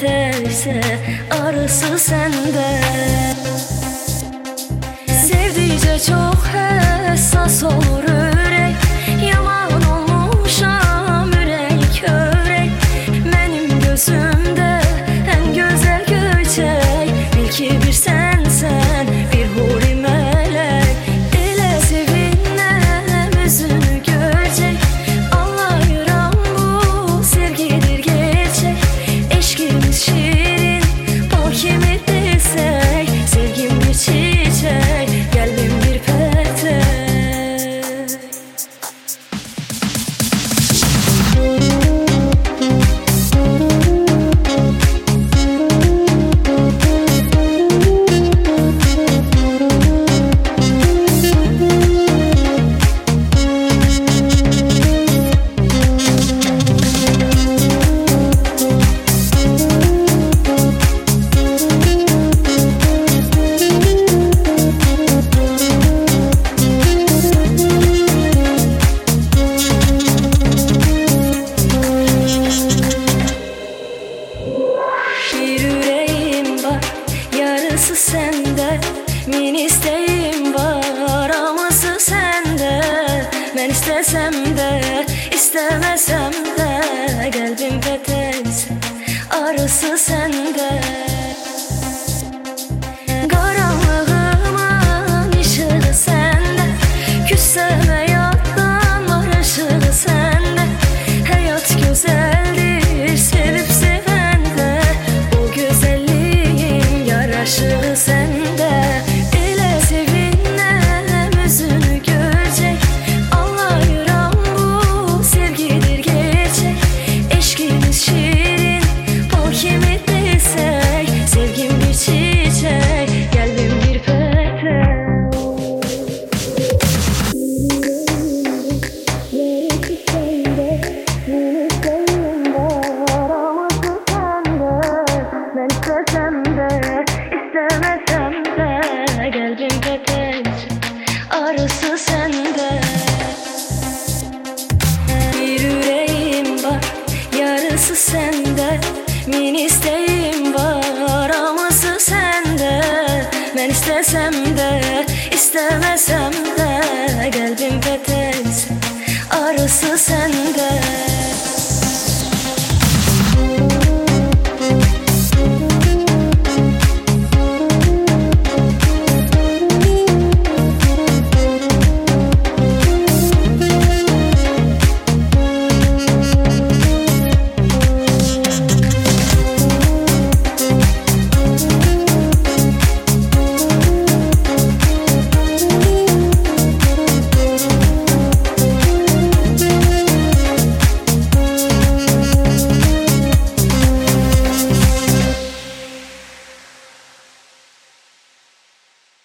peterse arısı sende. Sevdikçe çok hassas olur ürek, yaman olmuşam ürek örek. Benim gözümde en güzel göçek, bil ki bir sensen bir huri melek. Dile sevinnem yüzünü görecek, anlayıram bu sevgidir gerçek. Eşkimiz şirin bal kimi desek, sevgim bir çiçek, kalbim bir petek. Yarısı sende, min isteğim var, aması sende. Ben istesem de istemesem de, kalbim peterse arısı sende. Karanlığımın ışığı sende, küssem hayattan var ışığı sende. Hayat güzeldir sevip sevende, o güzelliğin yaraşığı sende. Dile sevinnem yüzünü görecek, anlayıram bu sevgidir gerçek. Eşkimiz şirin bal kimi desek, sevgim bir çiçek, kalbim bir petek. Ben istesem de istemesem de, kalbim petek, arısı sende. Bir yüreğim var, yarısı sende, min isteğim var, aması sende. Ben istesem de istemesem de, kalbim petek, arısı sende.